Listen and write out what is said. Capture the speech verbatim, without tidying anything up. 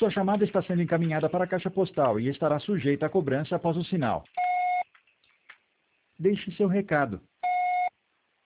Sua chamada está sendo encaminhada para a caixa postal e estará sujeita a cobrança após o sinal. Deixe seu recado.